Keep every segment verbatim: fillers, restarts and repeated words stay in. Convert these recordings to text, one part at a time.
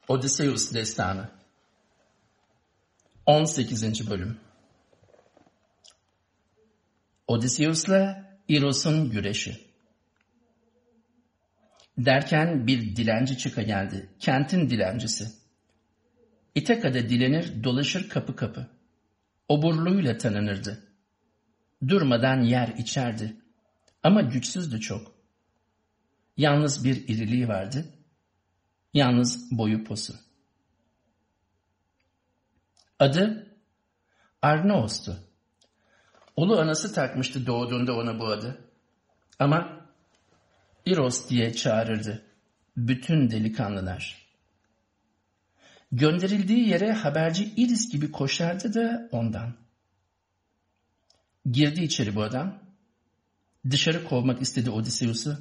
Odysseus Destanı on sekizinci Bölüm Odysseus'la Iros'un güreşi. Derken bir dilenci çıka geldi, kentin dilencisi. İthaka'da dilenir, dolaşır kapı kapı. Oburluğuyla tanınırdı. Durmadan yer içerdi. Ama güçsüzdü çok. Yalnız bir iriliği vardı. Yalnız boyu posu. Adı Arnaos'tu. Ulu anası takmıştı doğduğunda ona bu adı. Ama Iros diye çağırırdı bütün delikanlılar. Gönderildiği yere haberci Iris gibi koşardı da ondan. Girdi içeri bu adam. Dışarı kovmak istedi Odysseus'u.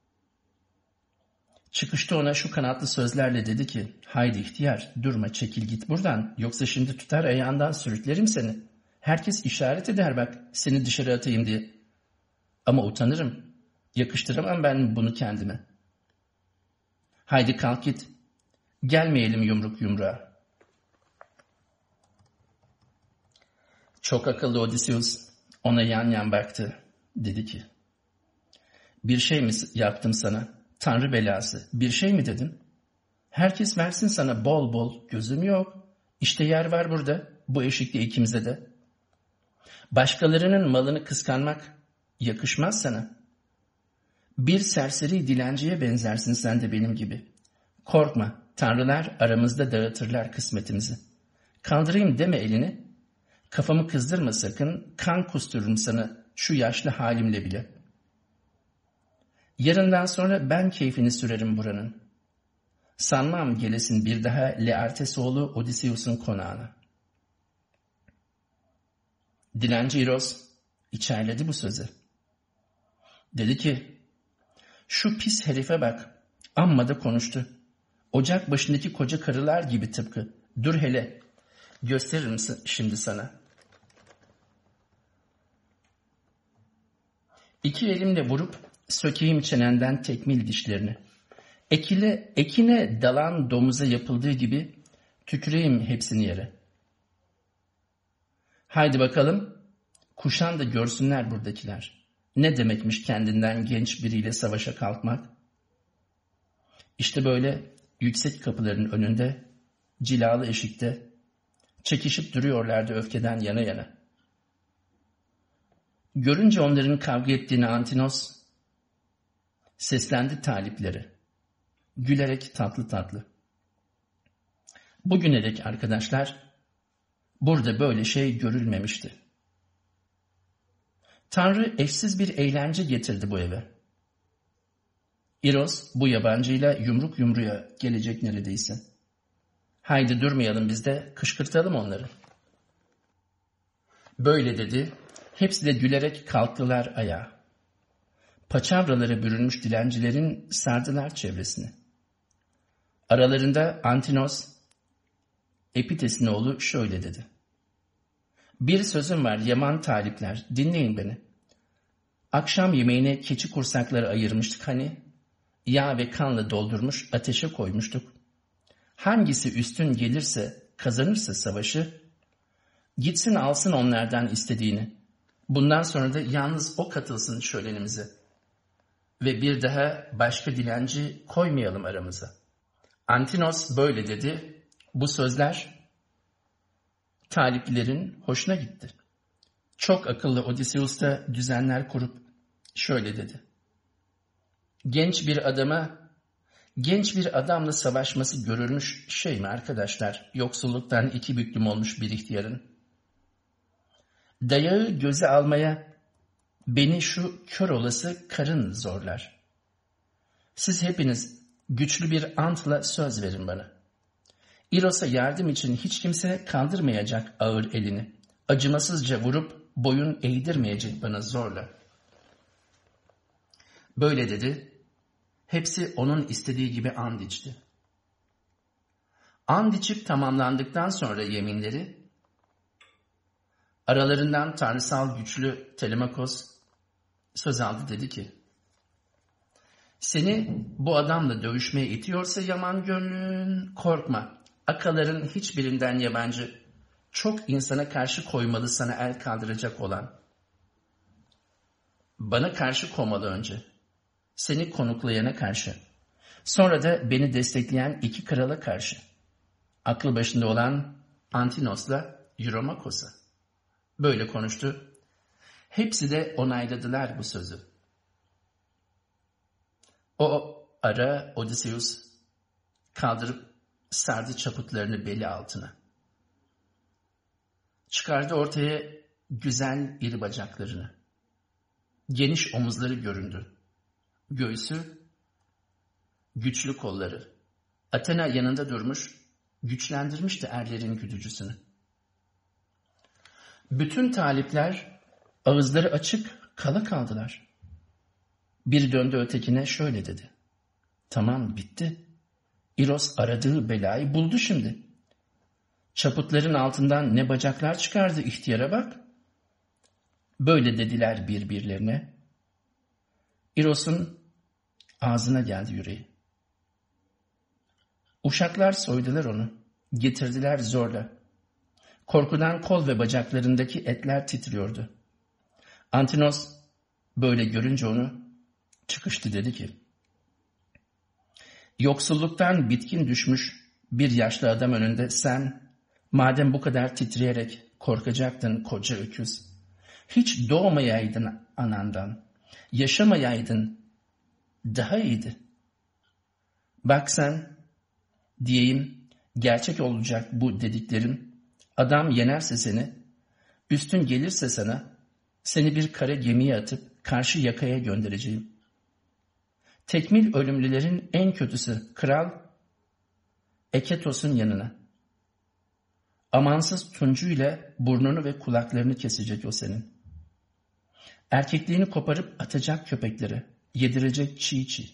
Çıkışta ona şu kanatlı sözlerle dedi ki, haydi ihtiyar, durma, çekil git buradan, yoksa şimdi tutar ayağından sürüklerim seni. Herkes işaret eder bak, seni dışarı atayım diye. Ama utanırım, yakıştıramam ben bunu kendime. Haydi kalk git, gelmeyelim yumruk yumruğa. Çok akıllı Odysseus ona yan yan baktı, dedi ki, bir şey mi yaptım sana? Tanrı belası, bir şey mi dedim? Herkes versin sana bol bol, gözüm yok. İşte yer var burada, bu eşikte ikimize de. Başkalarının malını kıskanmak yakışmaz sana. Bir serseri dilenciye benzersin sen de benim gibi. Korkma, tanrılar aramızda dağıtırlar kısmetimizi. Kaldırayım deme elini. Kafamı kızdırma sakın, kan kustururum sana şu yaşlı halimle bile. Yarından sonra ben keyfini sürerim buranın. Sanmam gelesin bir daha Laertes oğlu Odysseus'un konağına. Dilenci Iros içerledi bu sözü. Dedi ki, şu pis herife bak, amma da konuştu. Ocak başındaki koca karılar gibi tıpkı. Dur hele, gösterir misin şimdi sana? İki elimle vurup sökeyim çenenden tekmil dişlerini. Ekile, ekine dalan domuza yapıldığı gibi tüküreyim hepsini yere. Haydi bakalım, kuşan da görsünler buradakiler. Ne demekmiş kendinden genç biriyle savaşa kalkmak? İşte böyle yüksek kapıların önünde, cilalı eşikte, çekişip duruyorlardı öfkeden yana yana. Görünce onların kavga ettiğini Antinos, seslendi talipleri, gülerek tatlı tatlı. Bugüne dek arkadaşlar, burada böyle şey görülmemişti. Tanrı eşsiz bir eğlence getirdi bu eve. Iros bu yabancıyla yumruk yumruya gelecek neredeyse. Haydi durmayalım biz de, kışkırtalım onları. Böyle dedi, hepsi de gülerek kalktılar ayağa. Paçavralara bürünmüş dilencilerin sardılar çevresini. Aralarında Antinos, Epites'in oğlu şöyle dedi. Bir sözüm var yaman talipler, dinleyin beni. Akşam yemeğine keçi kursakları ayırmıştık hani, yağ ve kanla doldurmuş ateşe koymuştuk. Hangisi üstün gelirse, kazanırsa savaşı, gitsin alsın onlardan istediğini. Bundan sonra da yalnız o katılsın şölenimize. Ve bir daha başka dilenci koymayalım aramıza. Antinos böyle dedi. Bu sözler taliplerin hoşuna gitti. Çok akıllı Odysseus da düzenler kurup şöyle dedi. Genç bir adama, genç bir adamla savaşması görülmüş şey mi arkadaşlar? Yoksulluktan iki büklüm olmuş bir ihtiyarın. Dayağı göze almaya beni şu kör olası karın zorlar. Siz hepiniz güçlü bir antla söz verin bana. Iros'a yardım için hiç kimse kaldırmayacak ağır elini. Acımasızca vurup boyun eğdirmeyecek bana zorla. Böyle dedi. Hepsi onun istediği gibi and içti. And içip tamamlandıktan sonra yeminleri, aralarından tanrısal güçlü Telemakos söz aldı dedi ki, Seni bu adamla dövüşmeye itiyorsa yaman gönlün, korkma. Akaların hiçbirinden yabancı, çok insana karşı koymalı sana el kaldıracak olan. Bana karşı komalı önce, seni konuklayana karşı. Sonra da beni destekleyen iki krala karşı. Aklı başında olan Antinos'la Euromakos'a. Böyle konuştu. Hepsi de onayladılar bu sözü. O ara Odysseus kaldırıp sardı çaputlarını beli altına. Çıkardı ortaya güzel iri bacaklarını. Geniş omuzları göründü. Göğsü, güçlü kolları. Athena yanında durmuş, güçlendirmişti erlerin güdücüsünü. Bütün talipler ağızları açık kala kaldılar. Biri döndü ötekine şöyle dedi. Tamam, bitti. Iros aradığı belayı buldu şimdi. Çaputların altından ne bacaklar çıkardı, ihtiyara bak. Böyle dediler birbirlerine. Iros'un ağzına geldi yüreği. Uşaklar soydular onu, getirdiler zorla. Korkudan kol ve bacaklarındaki etler titriyordu. Antinos böyle görünce onu çıkıştı, dedi ki, yoksulluktan bitkin düşmüş bir yaşlı adam önünde sen, madem bu kadar titreyerek korkacaktın koca öküz, hiç doğmayaydın anandan, yaşamayaydın, daha iyiydi. Bak sen, diyeyim, gerçek olacak bu dediklerim, adam yenerse seni, üstün gelirse sana, seni bir kara gemiye atıp karşı yakaya göndereceğim. Tekmil ölümlülerin en kötüsü kral Eketos'un yanına. Amansız tuncuyla burnunu ve kulaklarını kesecek o senin. Erkekliğini koparıp atacak köpeklere, yedirecek çiğ çiğ.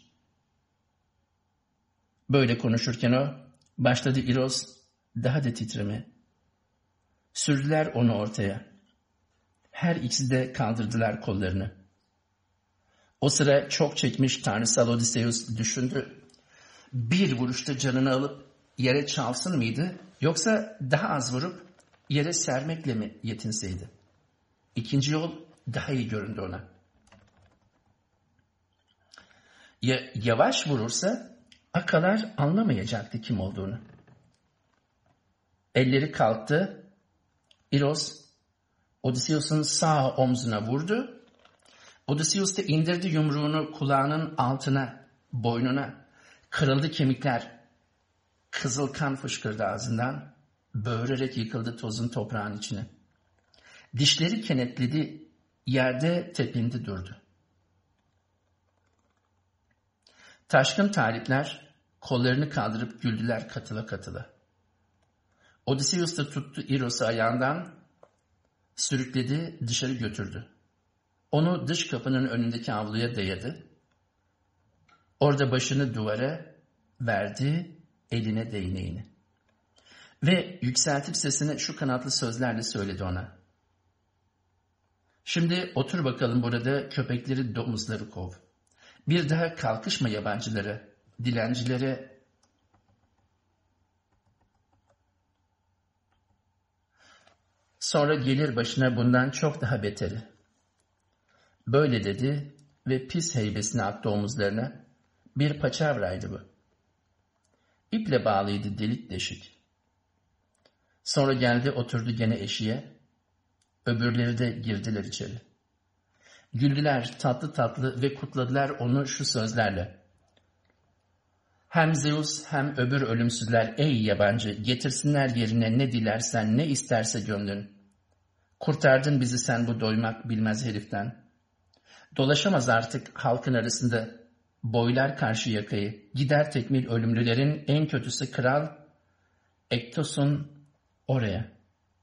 Böyle konuşurken o, başladı Iros daha da titreme. Sürdüler onu ortaya. Her ikisi de kaldırdılar kollarını. O sıra çok çekmiş tanrısal Odysseus düşündü. Bir vuruşta canını alıp yere çalsın mıydı, yoksa daha az vurup yere sermekle mi yetinseydi? İkinci yol daha iyi göründü ona. Ya, yavaş vurursa akalar anlamayacaktı kim olduğunu. Elleri kalktı. Iros Odysseus'un sağ omzuna vurdu. Odysseus da indirdi yumruğunu kulağının altına, boynuna. Kırıldı kemikler. Kızıl kan fışkırdı ağzından. Böğürerek yıkıldı tozun toprağın içine. Dişleri kenetledi. Yerde tepindi durdu. Taşkın talipler kollarını kaldırıp güldüler katıla katıla. Odysseus da tuttu Iros'u ayağından, sürükledi, dışarı götürdü. Onu dış kapının önündeki avluya dayadı. Orada başını duvara verdi, eline değneğini. Ve yükseltip sesini şu kanatlı sözlerle söyledi ona. Şimdi otur bakalım burada, köpekleri, domuzları kov. Bir daha kalkışma yabancılara, dilencilere. Sonra gelir başına bundan çok daha beteri. Böyle dedi ve pis heybesini attı omuzlarına. Bir paçavraydı bu. İple bağlıydı delik deşik. Sonra geldi oturdu gene eşiğe. Öbürleri de girdiler içeri. Güldüler tatlı tatlı ve kutladılar onu şu sözlerle. Hem Zeus hem öbür ölümsüzler ey yabancı, getirsinler yerine ne dilersen, ne isterse gönlün. Kurtardın bizi sen bu doymak bilmez heriften. Dolaşamaz artık halkın arasında, boylar karşı yakayı, gider tekmil ölümlülerin en kötüsü kral Ektos'un oraya.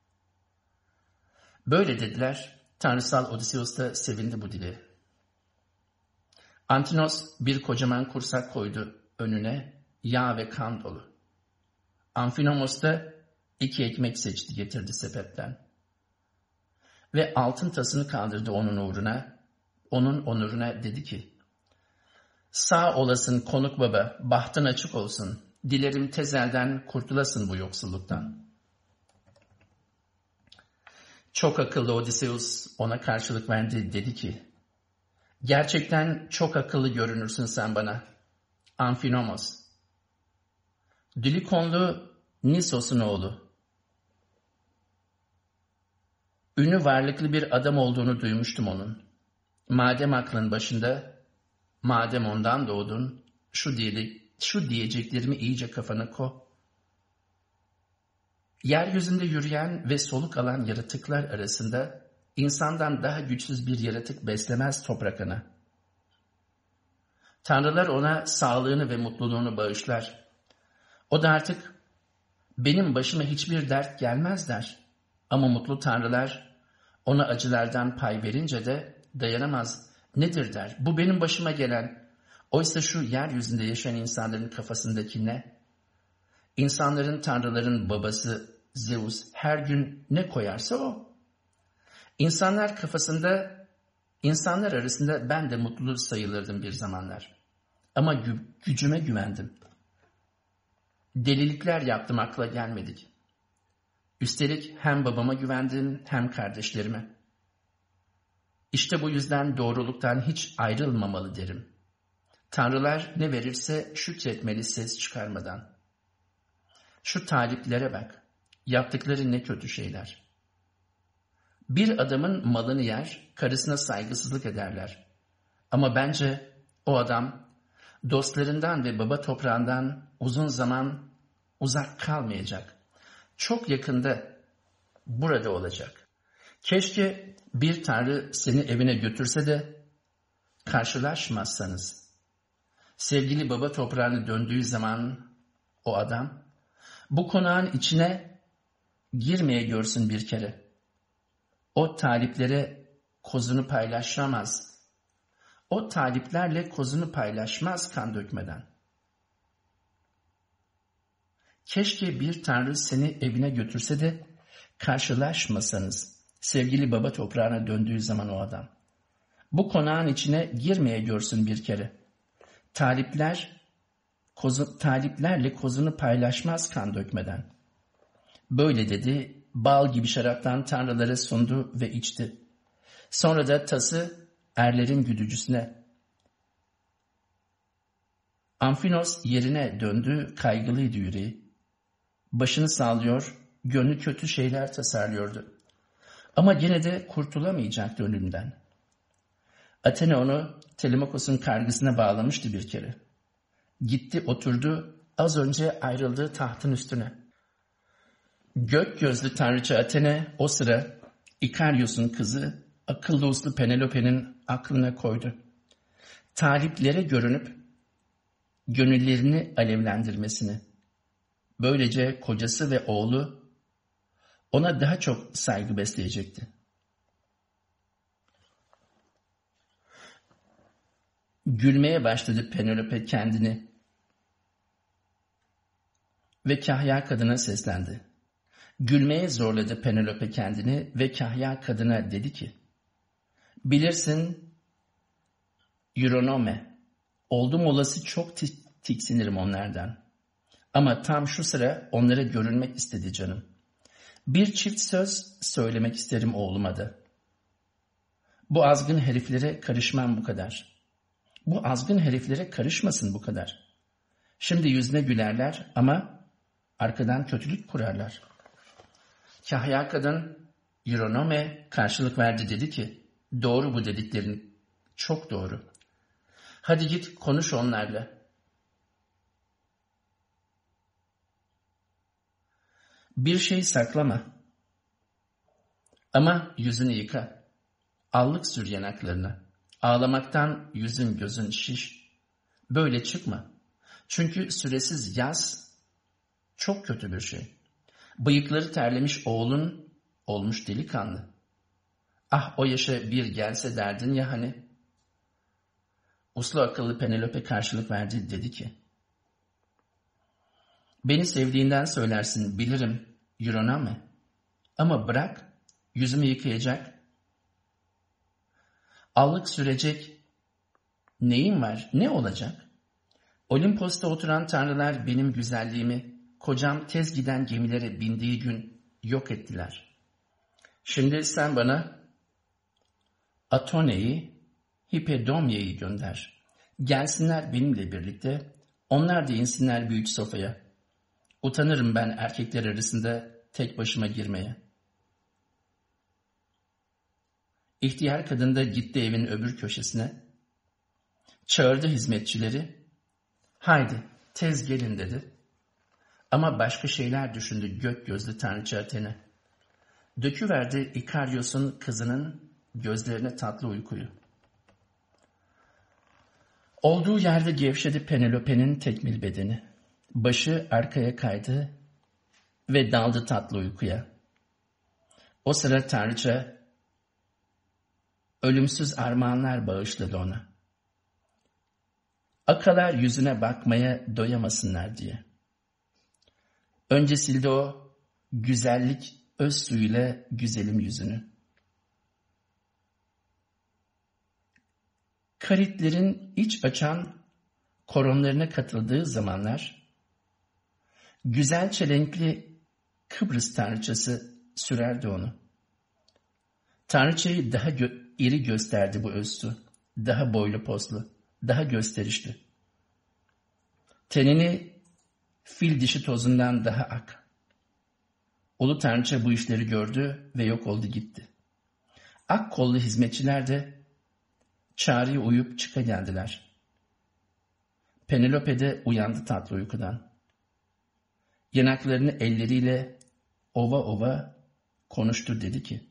Böyle dediler, tanrısal Odysseus da sevindi bu dile. Antinos bir kocaman kursak koydu önüne, yağ ve kan dolu. Amfinomos da iki ekmek seçti getirdi sepetten. Ve altın tasını kaldırdı onun uğruna, onun onuruna dedi ki, Sağ olasın konuk baba, bahtın açık olsun. Dilerim tezelden kurtulasın bu yoksulluktan. Çok akıllı Odysseus ona karşılık verdi, dedi ki, gerçekten çok akıllı görünürsün sen bana, Amfinomos. Dilikonlu Nisos'un oğlu. Ünlü varlıklı bir adam olduğunu duymuştum onun. Madem aklın başında, madem ondan doğdun, şu, diye, şu diyeceklerimi iyice kafana ko. Yeryüzünde yürüyen ve soluk alan yaratıklar arasında insandan daha güçsüz bir yaratık beslemez toprak ana. Tanrılar ona sağlığını ve mutluluğunu bağışlar. O da artık benim başıma hiçbir dert gelmez der. Ama mutlu tanrılar ona acılardan pay verince de dayanamaz. Nedir der, bu benim başıma gelen. Oysa şu yeryüzünde yaşayan insanların kafasındaki ne? İnsanların, tanrıların babası Zeus her gün ne koyarsa o. İnsanlar kafasında, insanlar arasında ben de mutlu sayılırdım bir zamanlar. Ama gü- gücüme güvendim. Delilikler yaptım, akla gelmedik. Üstelik hem babama güvendim hem kardeşlerime. İşte bu yüzden doğruluktan hiç ayrılmamalı derim. Tanrılar ne verirse şükretmeli ses çıkarmadan. Şu taliplere bak, yaptıkları ne kötü şeyler. Bir adamın malını yer, karısına saygısızlık ederler. Ama bence o adam dostlarından ve baba toprağından uzun zaman uzak kalmayacak. Çok yakında burada olacak. Keşke bir tanrı seni evine götürse de karşılaşmazsanız. Sevgili baba toprağına döndüğü zaman o adam bu konağın içine girmeye görsün bir kere. O taliplere kozunu paylaşamaz. O taliplerle kozunu paylaşmaz kan dökmeden. Keşke bir tanrı seni evine götürse de karşılaşmasanız. Sevgili baba toprağına döndüğü zaman o adam. Bu konağın içine girmeye görsün bir kere. Talipler, kozu, taliplerle kozunu paylaşmaz kan dökmeden. Böyle dedi, bal gibi şaraptan tanrılara sundu ve içti. Sonra da tası erlerin güdücüsüne. Amfinos yerine döndü, kaygılıydı yüreği. Başını sallıyor, gönlü kötü şeyler tasarlıyordu. Ama gene de kurtulamayacaktı ölümden. Athena onu Telemakos'un kargısına bağlamıştı bir kere. Gitti oturdu az önce ayrıldığı tahtın üstüne. Gök gözlü tanrıça Athena o sıra Ikarios'un kızı akıllı uslu Penelope'nin aklına koydu. Taliplere görünüp gönüllerini alevlendirmesini. Böylece kocası ve oğlu ona daha çok saygı besleyecekti. Gülmeye başladı Penelope kendini ve kahya kadına seslendi. Gülmeye zorladı Penelope kendini ve kahya kadına dedi ki, bilirsin Euronome, oldum olası çok tiksinirim onlardan. Ama tam şu sıra onlara görünmek istedi canım. Bir çift söz söylemek isterim oğluma da. Bu azgın heriflere karışmam bu kadar. Bu azgın heriflere karışmasın bu kadar. Şimdi yüzüne gülerler ama arkadan kötülük kurarlar. Kahya kadın Euronome karşılık verdi, dedi ki, doğru bu dediklerin, çok doğru. Hadi git konuş onlarla. Bir şey saklama. Ama yüzünü yıka. Allık sür yanaklarına. Ağlamaktan yüzün gözün şiş. Böyle çıkma. Çünkü süresiz yaz çok kötü bir şey. Bıyıkları terlemiş oğlun olmuş delikanlı. Ah o yaşa bir gelse derdin ya hani. Uslu akıllı Penelope karşılık verdi, dedi ki, beni sevdiğinden söylersin bilirim Euronome. Ama bırak yüzümü yıkayacak, allık sürecek Neyim var? Ne olacak? Olimpos'ta oturan tanrılar benim güzelliğimi, kocam tez giden gemilere bindiği gün yok ettiler. Şimdi sen bana Atone'yi, Hipedomye'yi gönder. Gelsinler benimle birlikte, onlar da insinler büyük sofaya. Utanırım ben erkekler arasında tek başıma girmeye. İhtiyar kadın da gitti evin öbür köşesine. Çağırdı hizmetçileri. Haydi tez gelin dedi. Ama başka şeyler düşündü gök gözlü tanrıça Athena. Döküverdi İkaryos'un kızının gözlerine tatlı uykuyu. Olduğu yerde gevşedi Penelope'nin tekmil bedeni. Başı arkaya kaydı ve daldı tatlı uykuya. O sıra tanrıça ölümsüz armağanlar bağışladı ona. Akalar yüzüne bakmaya doyamasınlar diye. Önce sildi o güzellik öz suyuyla güzelim yüzünü. Karitlerin iç açan koronlarına katıldığı zamanlar, güzel çelenkli Kıbrıs tanrıçası sürerdi onu. Tanrıçayı daha gö- iri gösterdi bu öz su, daha boylu poslu, daha gösterişli. Tenini fil dişi tozundan daha ak. Ulu tanrıça bu işleri gördü ve yok oldu gitti. Ak kollu hizmetçiler de çağrıya uyup çıka geldiler. Penelope de uyandı tatlı uykudan. Yanaklarını elleriyle ova ova konuştu, dedi ki,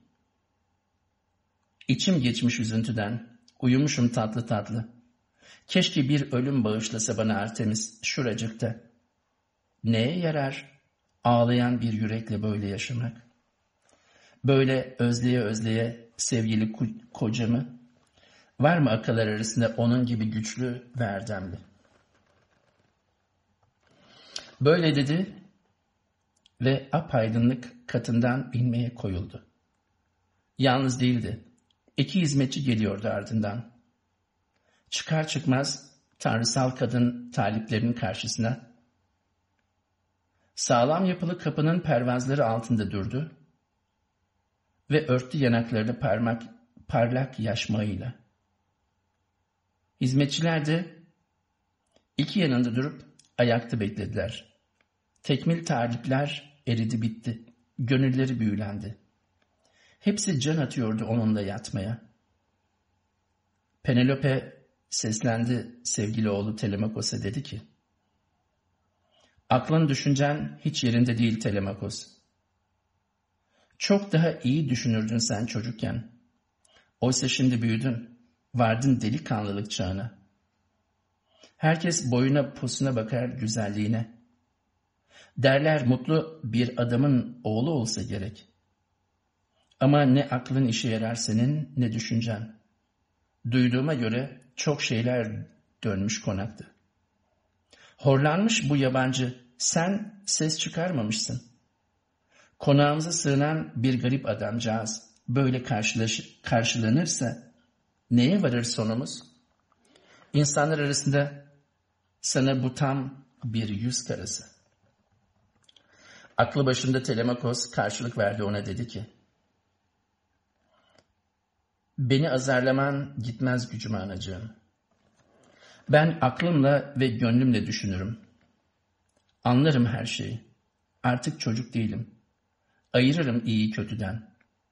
İçim geçmiş üzüntüden, uyumuşum tatlı tatlı. Keşke bir ölüm bağışlasa bana Artemis şuracıkta. Neye yarar ağlayan bir yürekle böyle yaşamak? Böyle özleye özleye sevgili kocamı, var mı akalar arasında onun gibi güçlü ve erdemli? Böyle dedi ve apaydınlık katından inmeye koyuldu. Yalnız değildi. İki hizmetçi geliyordu ardından. Çıkar çıkmaz tanrısal kadın taliplerinin karşısına sağlam yapılı kapının pervazları altında durdu ve örttü yanaklarını parmak, parlak yaşmağıyla. Hizmetçiler de iki yanında durup ayakta beklediler. Tekmil talipler eridi bitti. Gönülleri büyülendi. Hepsi can atıyordu onunla yatmaya. Penelope seslendi sevgili oğlu Telemakos'a, dedi ki, aklın düşüncen hiç yerinde değil Telemakos. Çok daha iyi düşünürdün sen çocukken. Oysa şimdi büyüdün, vardın delikanlılık çağına. Herkes boyuna posuna bakar güzelliğine. Derler mutlu bir adamın oğlu olsa gerek. Ama ne aklın işe yarar senin ne düşüncen. Duyduğuma göre çok şeyler dönmüş konakta. Horlanmış bu yabancı, sen ses çıkarmamışsın. Konağımıza sığınan bir garip adamcağız böyle karşılaş- karşılanırsa neye varır sonumuz? İnsanlar arasında sana bu tam bir yüz karası. Aklı başında Telemakos karşılık verdi ona, dedi ki, beni azarlaman gitmez gücüme anacığım. Ben aklımla ve gönlümle düşünürüm. Anlarım her şeyi. Artık çocuk değilim. Ayırırım iyiyi kötüden.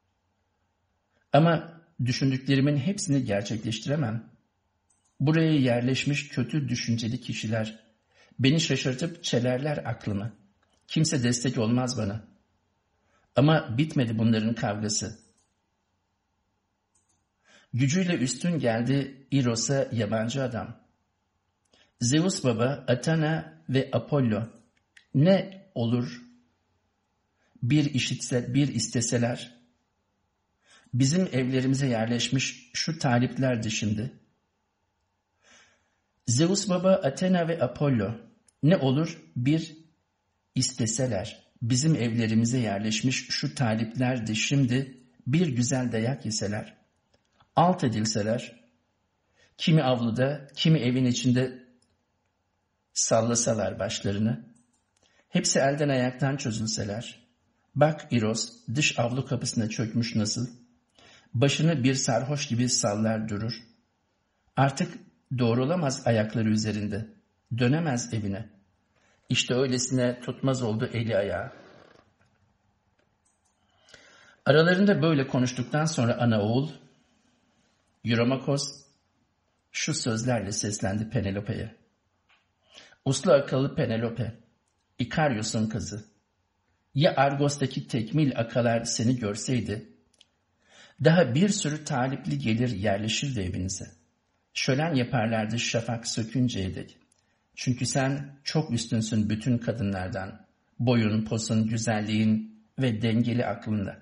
Ama düşündüklerimin hepsini gerçekleştiremem. Buraya yerleşmiş kötü düşünceli kişiler beni şaşırtıp çelerler aklımı. Kimse destek olmaz bana. Ama bitmedi bunların kavgası. Gücüyle üstün geldi İros'a yabancı adam. Zeus baba, Athena ve Apollo ne olur bir işitse, bir isteseler, bizim evlerimize yerleşmiş şu taliplerdi şimdi. Zeus baba, Athena ve Apollo ne olur bir isteseler, bizim evlerimize yerleşmiş şu taliplerdi şimdi bir güzel dayak yeseler, alt edilseler, Kimi avluda, kimi evin içinde sallasalar başlarını, hepsi elden ayaktan çözülseler, bak İros dış avlu kapısına çökmüş nasıl, başını bir sarhoş gibi sallar durur. Artık doğrulamaz ayakları üzerinde, dönemez evine. İşte öylesine tutmaz oldu eli ayağı. Aralarında böyle konuştuktan sonra ana oğul, Euromakos şu sözlerle seslendi Penelope'ye. Uslu akıllı Penelope, İkaryos'un kızı, ya Argos'taki tekmil akalar seni görseydi, daha bir sürü talipli gelir yerleşirdi evinize. Şölen yaparlardı şafak sökünceye dek. Çünkü sen çok üstünsün bütün kadınlardan, boyun, posun, güzelliğin ve dengeli aklında.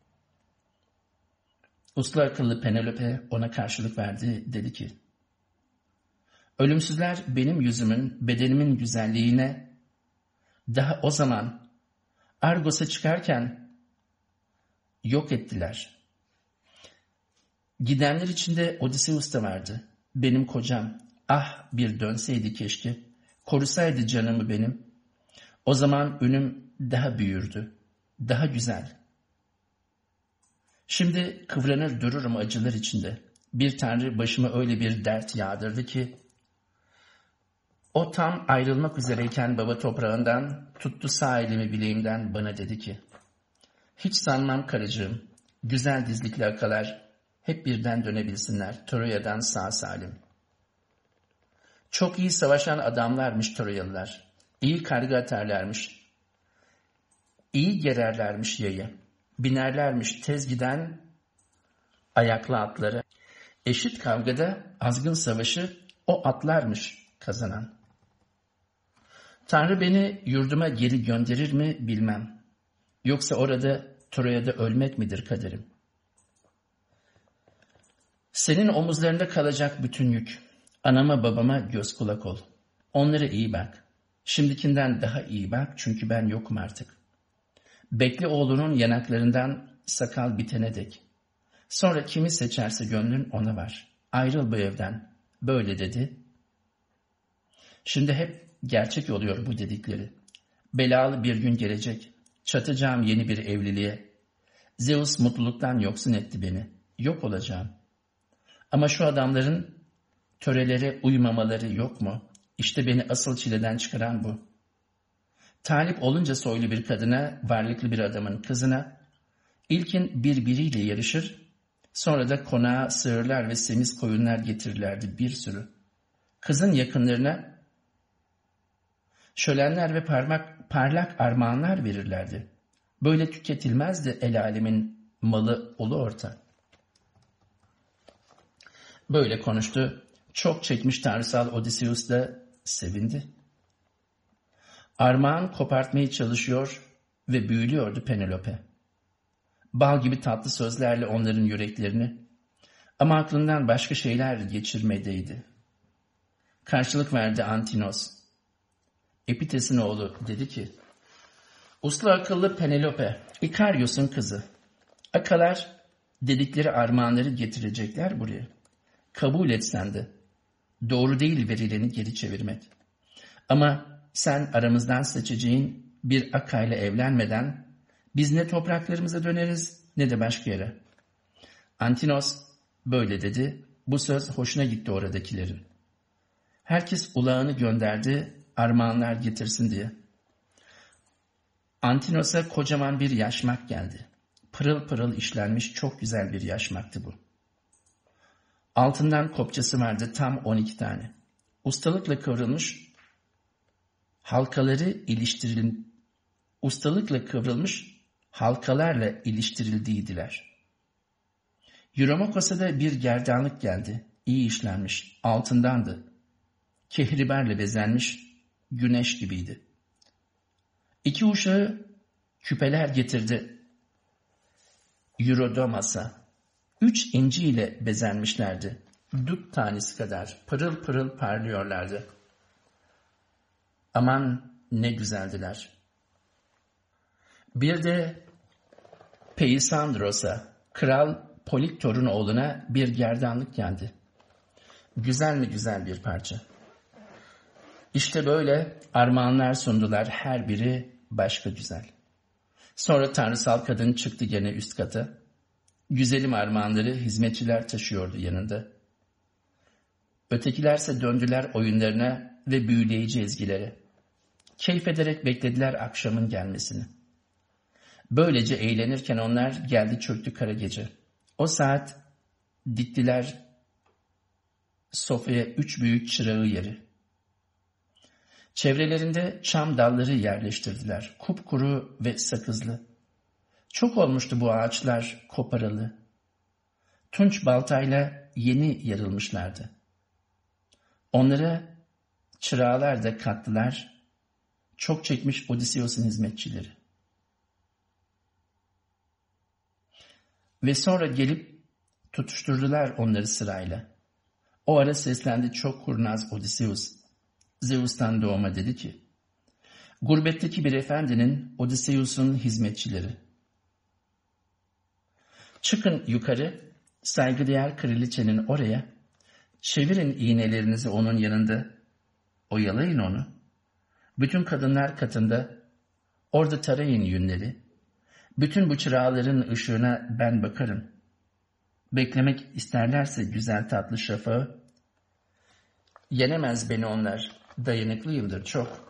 Uslu akıllı Penelope ona karşılık verdi, dedi ki, ölümsüzler benim yüzümün, bedenimin güzelliğine, daha o zaman Argos'a çıkarken yok ettiler. Gidenler içinde Odysseus da vardı. Benim kocam, ah bir dönseydi keşke, korusaydı canımı benim. O zaman ünüm daha büyürdü, daha güzel. Şimdi kıvranır dururum acılar içinde. Bir tanrı başıma öyle bir dert yağdırdı ki, o tam ayrılmak üzereyken baba toprağından tuttu sağ elimi bileğimden, bana dedi ki, hiç sanmam karıcığım, güzel dizlikli akalar hep birden dönebilsinler Troya'dan sağ salim. Çok iyi savaşan adamlarmış Troyalılar, iyi karga atarlarmış, iyi gererlermiş yayı, binerlermiş tez giden ayaklı atları, eşit kavgada azgın savaşı o atlarmış kazanan. Tanrı beni yurduma geri gönderir mi bilmem. Yoksa orada Troya'da ölmek midir kaderim? Senin omuzlarında kalacak bütün yük. Anama babama göz kulak ol. Onlara iyi bak. Şimdikinden daha iyi bak çünkü ben yokum artık. Bekle oğlunun yanaklarından sakal bitene dek. Sonra kimi seçerse gönlün ona var. Ayrıl bu evden. Böyle dedi. Şimdi hep gerçek oluyor bu dedikleri. Belalı bir gün gelecek. Çatacağım yeni bir evliliğe. Zeus mutluluktan yoksun etti beni. Yok olacağım. Ama şu adamların törelere uymamaları yok mu? İşte beni asıl çileden çıkaran bu. Talip olunca soylu bir kadına, varlıklı bir adamın kızına, ilkin birbiriyle yarışır, sonra da konağa sığırlar ve semiz koyunlar getirirlerdi bir sürü. Kızın yakınlarına şölenler ve parmak, parlak armağanlar verirlerdi. Böyle tüketilmezdi el alemin malı ulu orta. Böyle konuştu. Çok çekmiş tanrısal Odysseus da sevindi. Armağan kopartmaya çalışıyor ve büyülüyordu Penelope. Bal gibi tatlı sözlerle onların yüreklerini, ama aklından başka şeyler geçirmedeydi. Karşılık verdi Antinos. Epites'in oğlu dedi ki, uslu akıllı Penelope, İkaryos'un kızı. Akalar dedikleri armağanları getirecekler buraya. Kabul etsen de doğru değil verileni geri çevirmek. Ama sen aramızdan seçeceğin bir akayla evlenmeden biz ne topraklarımıza döneriz ne de başka yere. Antinos böyle dedi. Bu söz hoşuna gitti oradakilerin. Herkes ulağını gönderdi armağanlar getirsin diye. Antinos'a kocaman bir yaşmak geldi. Pırıl pırıl işlenmiş çok güzel bir yaşmaktı bu. Altından kopçası vardı tam on iki tane. Ustalıkla kıvrılmış halkaları iliştirilin, ustalıkla kıvrılmış halkalarla iliştirildiydiler. Euromakos'a da bir gerdanlık geldi. İyi işlenmiş, altındandı. Kehribarla bezenmiş, güneş gibiydi. İki uşağı küpeler getirdi Eurodomas'a. Üç inciyle bezenmişlerdi. Dut tanesi kadar pırıl pırıl parlıyorlardı. Aman ne güzeldiler. Bir de Peisandros'a, Kral Poliktor'un oğluna bir gerdanlık geldi. Güzel mi güzel bir parça. İşte böyle armağanlar sundular, her biri başka güzel. Sonra tanrısal kadın çıktı gene üst kata. Güzelim armağanları hizmetçiler taşıyordu yanında. Ötekilerse döndüler oyunlarına ve büyüleyici ezgilere. Keyif ederek beklediler akşamın gelmesini. Böylece eğlenirken onlar geldi çöktü kara gece. O saat diktiler sofraya üç büyük çırağı yeri. Çevrelerinde çam dalları yerleştirdiler, kupkuru ve sakızlı. Çok olmuştu bu ağaçlar koparalı. Tunç baltayla yeni yarılmışlardı. Onlara çırağlar da kattılar, çok çekmiş Odysseus'un hizmetçileri. Ve sonra gelip tutuşturdular onları sırayla. O ara seslendi çok kurnaz Odysseus. Zeus'tan doğma dedi ki, gurbetteki bir efendinin Odysseus'un hizmetçileri. Çıkın yukarı, saygıdeğer kraliçenin oraya, çevirin iğnelerinizi onun yanında, oyalayın onu. Bütün kadınlar katında, orada tarayın yünleri. Bütün bu çırağların ışığına ben bakarım. Beklemek isterlerse güzel tatlı şafağı, yenemez beni onlar, dayanıklıyımdır çok.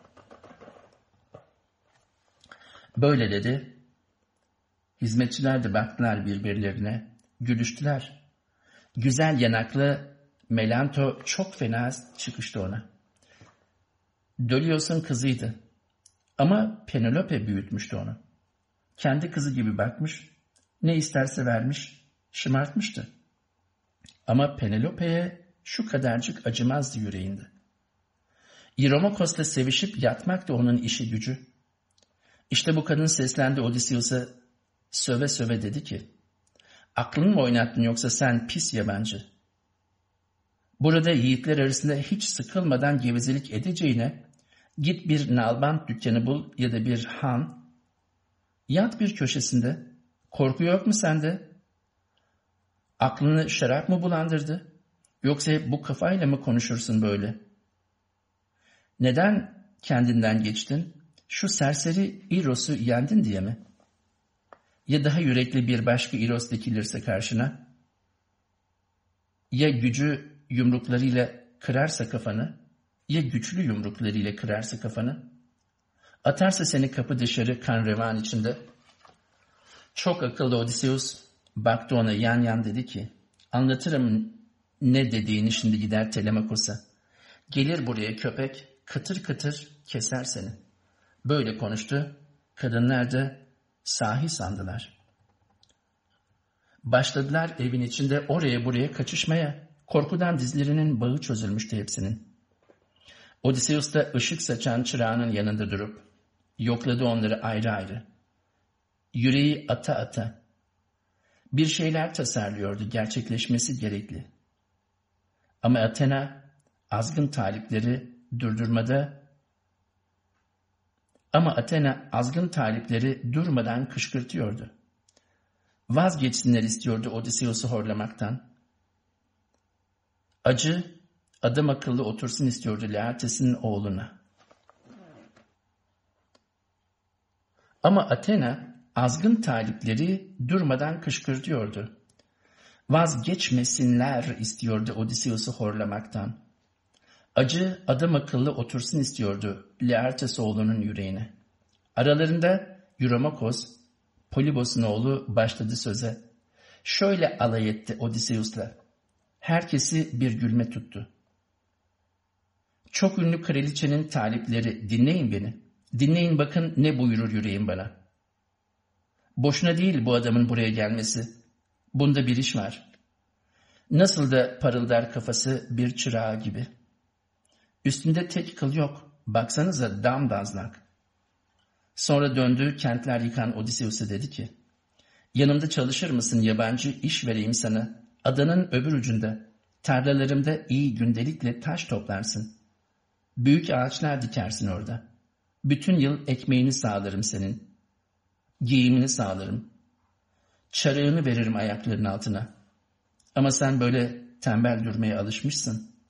Böyle dedi. Hizmetçiler de baktılar birbirlerine, gülüştüler. Güzel yanaklı Melanto çok fena çıkıştı ona. Dölios'un kızıydı. Ama Penelope büyütmüştü onu. Kendi kızı gibi bakmış, ne isterse vermiş, şımartmıştı. Ama Penelope'ye şu kadarcık acımazdı yüreğinde. Iromokos'la sevişip yatmak da onun işi gücü. İşte bu kadın seslendi Odysseus'a, söve söve dedi ki, aklını mı oynattın yoksa sen pis yabancı? Burada yiğitler arasında hiç sıkılmadan gevezelik edeceğine, git bir nalbant dükkanı bul ya da bir han, yat bir köşesinde, korku yok mu sende? Aklını şarap mı bulandırdı? Yoksa hep bu kafayla mı konuşursun böyle? Neden kendinden geçtin? Şu serseri İros'u yendin diye mi? Ya daha yürekli bir başka İros dikilirse karşına? Ya gücü yumruklarıyla kırarsa kafanı? Ya güçlü yumruklarıyla kırarsa kafanı? Atarsa seni kapı dışarı kan revan içinde? Çok akıllı Odysseus baktı ona yan yan dedi ki, anlatırım ne dediğini şimdi gider Telemakos'a. Gelir buraya köpek, kıtır kıtır keser seni. Böyle konuştu, kadınlar da sahi sandılar. Başladılar evin içinde oraya buraya kaçışmaya. Korkudan dizlerinin bağı çözülmüştü hepsinin. Odysseus da ışık saçan çırağının yanında durup yokladı onları ayrı ayrı. Yüreği ata ata. Bir şeyler tasarlıyordu, gerçekleşmesi gerekli. Ama Athena azgın talipleri durdurmada ama Athena azgın talipleri durmadan kışkırtıyordu. Vazgeçsinler istiyordu Odysseus'u horlamaktan. Acı, adam akıllı otursun istiyordu Laertes'in oğluna. Ama Athena azgın talipleri durmadan kışkırtıyordu. Vazgeçmesinler istiyordu Odysseus'u horlamaktan. Acı adam akıllı otursun istiyordu Laertes oğlunun yüreğine. Aralarında Eurymachos, Polybos'un oğlu başladı söze. Şöyle alay etti Odysseus'la. Herkesi bir gülme tuttu. Çok ünlü kraliçenin talipleri, dinleyin beni. Dinleyin bakın ne buyurur yüreğim bana. Boşuna değil bu adamın buraya gelmesi. Bunda bir iş var. Nasıl da parıldar kafası bir çırağı gibi. Üstünde tek kıl yok. Baksanıza damdazlak. Sonra döndü kentler yıkan Odysseus'a dedi ki, yanımda çalışır mısın yabancı, iş vereyim sana. Adanın öbür ucunda, tarlalarımda iyi gündelikle taş toplarsın. Büyük ağaçlar dikersin orada. Bütün yıl ekmeğini sağlarım senin. Giyimini sağlarım. Çarığını veririm ayaklarının altına. Ama sen böyle tembel durmaya alışmışsın.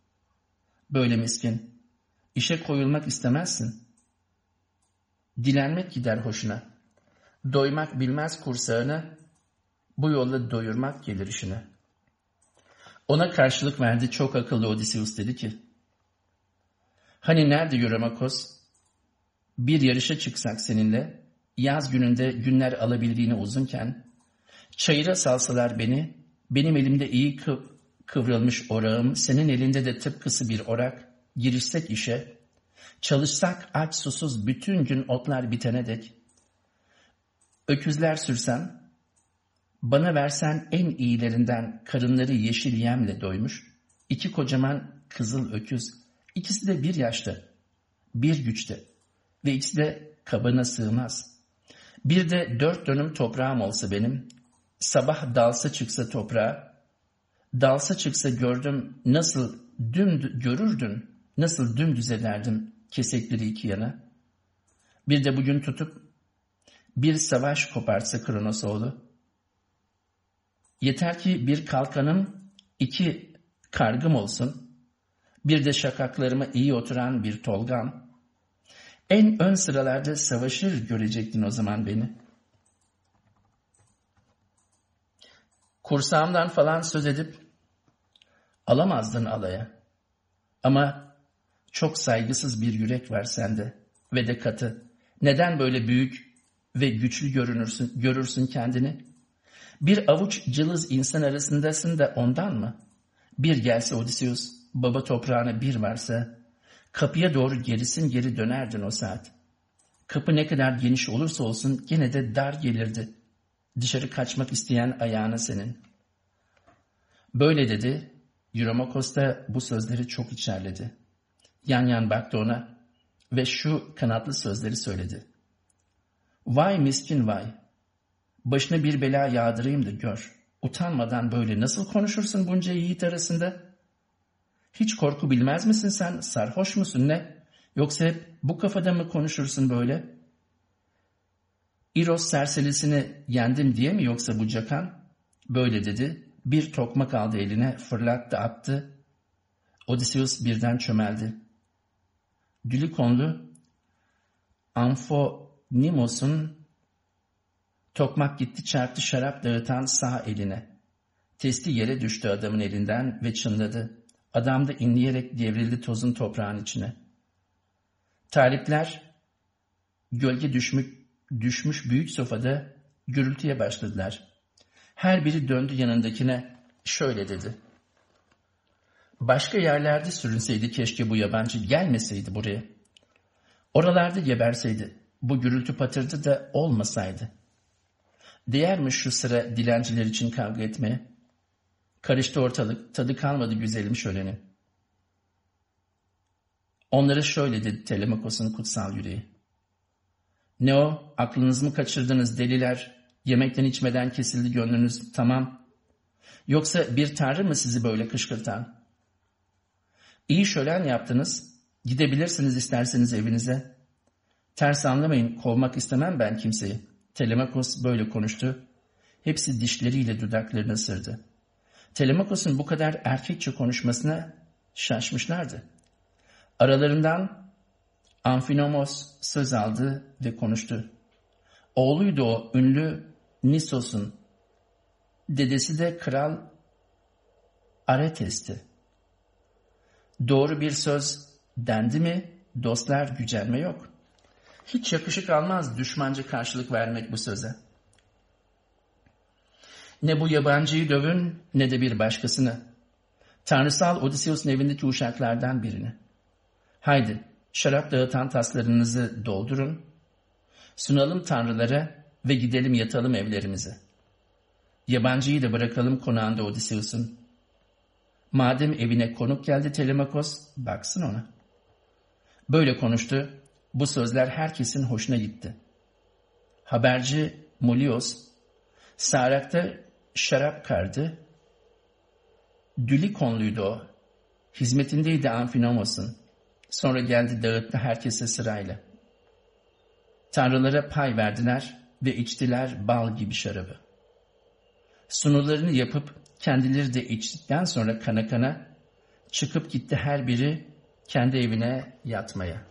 Böyle miskin. İşe koyulmak istemezsin. Dilenmek gider hoşuna. Doymak bilmez kursağını, bu yolla doyurmak gelir işine. Ona karşılık verdi çok akıllı Odysseus, dedi ki, hani nerede Euromakos? Bir yarışa çıksak seninle, yaz gününde günler alabildiğine uzunken, çayıra salsalar beni, benim elimde iyi kıv kıvrılmış orağım, senin elinde de tıpkısı bir orak, girişsek işe, çalışsak aç susuz bütün gün otlar bitene dek, öküzler sürsem, bana versen en iyilerinden karınları yeşil yemle doymuş, iki kocaman kızıl öküz, ikisi de bir yaşta, bir güçte ve ikisi de kabına sığmaz. Bir de dört dönüm toprağım olsa benim, sabah dalsa çıksa toprağa, dalsa çıksa gördüm nasıl düm görürdün, nasıl dümdüz ederdim kesekleri iki yana. Bir de bugün tutup bir savaş kopartsa Kronos oğlu. Yeter ki bir kalkanım, iki kargım olsun, bir de şakaklarıma iyi oturan bir tolgam. En ön sıralarda savaşır görecektin o zaman beni. Kursağımdan falan söz edip alamazdın alaya. Ama çok saygısız bir yürek var sende ve de katı. Neden böyle büyük ve güçlü görünürsün, görürsün kendini? Bir avuç cılız insan arasındasın da ondan mı? Bir gelse Odysseus, baba toprağına bir varsa, kapıya doğru gerisin geri dönerdin o saat. Kapı ne kadar geniş olursa olsun gene de dar gelirdi. Dışarı kaçmak isteyen ayağına senin. Böyle dedi, Euromakos da bu sözleri çok içerledi. Yan yan baktı ona ve şu kanatlı sözleri söyledi. Vay miskin vay! Başına bir bela yağdırayım da gör. Utanmadan böyle nasıl konuşursun bunca yiğit arasında? Hiç korku bilmez misin sen? Sarhoş musun ne? Yoksa hep bu kafada mı konuşursun böyle? İros serselisini yendim diye mi yoksa bu cakan? Böyle dedi. Bir tokmak aldı eline, fırlattı attı. Odysseus birden çömeldi. Dülikonlu Amphonimos'un tokmak gitti çarptı şarap dağıtan sağ eline. Testi yere düştü adamın elinden ve çınladı. Adam da inleyerek devrildi tozun toprağın içine. Talipler gölge düşmüş, düşmüş büyük sofada gürültüye başladılar. Her biri döndü yanındakine şöyle dedi. Başka yerlerde sürünseydi keşke bu yabancı gelmeseydi buraya. Oralarda geberseydi, bu gürültü patırdı da olmasaydı. Değer mi şu sıra dilenciler için kavga etmeye? Karıştı ortalık, tadı kalmadı güzelim şöleni. Onlara şöyle dedi Telemakos'un kutsal yüreği. Ne o, aklınızı mı kaçırdınız deliler, yemekten içmeden kesildi gönlünüz, tamam. Yoksa bir tanrı mı sizi böyle kışkırtan? İyi şölen yaptınız, gidebilirsiniz isterseniz evinize. Ters anlamayın, kovmak istemem ben kimseyi. Telemakos böyle konuştu. Hepsi dişleriyle dudaklarını ısırdı. Telemakos'un bu kadar erkekçe konuşmasına şaşmışlardı. Aralarından Amfinomos söz aldı ve konuştu. Oğluydu o ünlü Nisos'un. Dedesi de Kral Aretes'ti. Doğru bir söz dendi mi dostlar gücenme yok. Hiç yakışık almaz düşmanca karşılık vermek bu söze. Ne bu yabancıyı dövün ne de bir başkasını. Tanrısal Odysseus'un evindeki uşaklardan birini. Haydi şarap dağıtan taslarınızı doldurun. Sunalım tanrılara ve gidelim yatalım evlerimize. Yabancıyı da bırakalım konağında Odysseus'un. Madem evine konuk geldi Telemakos, baksın ona. Böyle konuştu. Bu sözler herkesin hoşuna gitti. Haberci Mulios, Sarak'ta şarap kardı. Dülikonluydu o. Hizmetindeydi Amfinomos'un. Sonra geldi dağıttı herkese sırayla. Tanrılara pay verdiler ve içtiler bal gibi şarabı. Sunularını yapıp kendileri de içtikten sonra kana kana çıkıp gitti her biri kendi evine yatmaya.